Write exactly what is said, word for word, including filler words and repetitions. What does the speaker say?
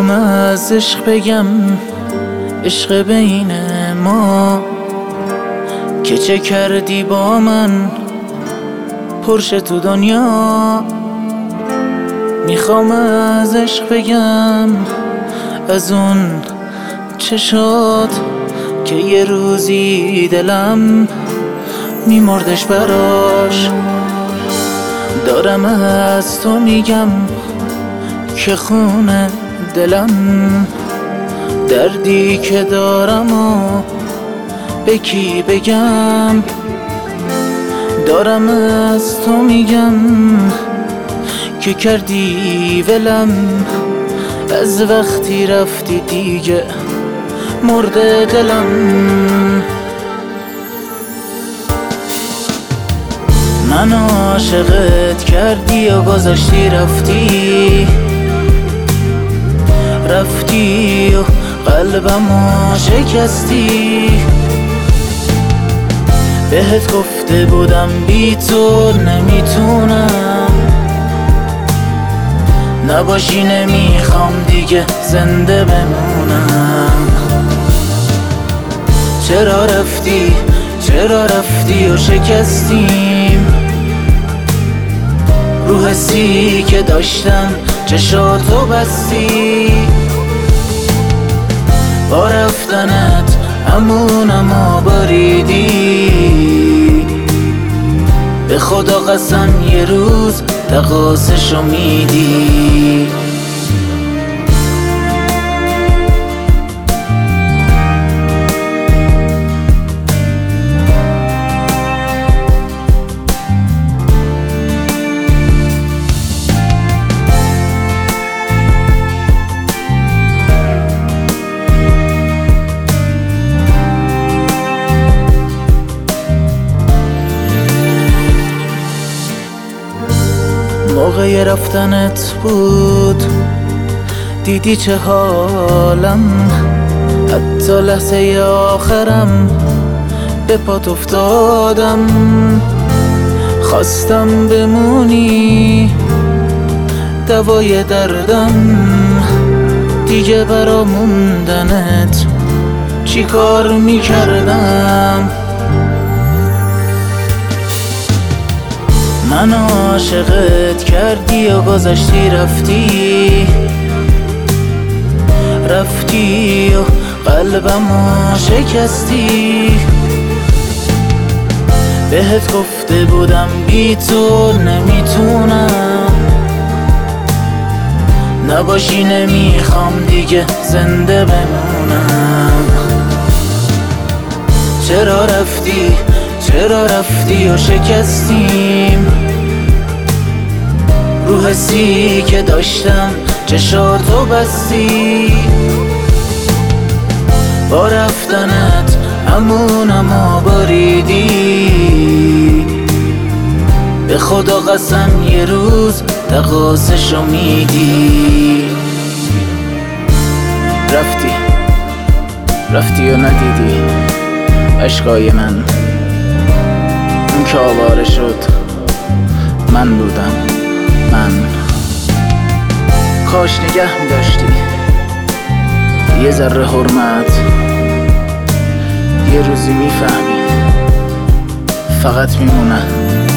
میخوام از عشق بگم، عشق بین ما که چه کردی با من پرشه تو دنیا. میخوام از عشق بگم، از اون چشات که یه روزی دلم میمردش براش. دارم از تو میگم که خونه دلم، دردی که دارم و به کی بگم. دارم از تو میگم که کردی ولم، از وقتی رفتی دیگه مرده دلم. من عاشقت کردی و گذاشتی رفتی، رفتی و قلبمو شکستی. بهت گفته بودم بی تو نمیتونم، نباشی نمیخوام دیگه زنده بمونم. چرا رفتی چرا رفتی و شکستیم رو حسی که داشتم چشاتو بستی. با رفتنت همونمو باریدی، به خدا قسم یه روز تقاصشو میدی. موقع رفتنت بود دیدی چه حالم، حتی لحظه آخرم به پات افتادم. خواستم بمونی دوای دردم، دیگه برا موندنت چی کار میکردم. من عاشقت کردی و گذاشتی رفتی، رفتی و قلبمو شکستی. بهت گفته بودم بی تو نمیتونم، نباشی نمیخوام دیگه زنده بمونم. چرا رفتی چرا رفتی و شکستیم رو حسی که داشتم چشاتو بستی. با رفتنت همونمو باریدی، به خدا قسم یه روز تقاصشو میدی. رفتی رفتی و ندیدی عشقای من، اون که آواره شد من بودم من. کاش نگه می داشتی یه ذره حرمت، یه روزی میفهمی فقط میمونه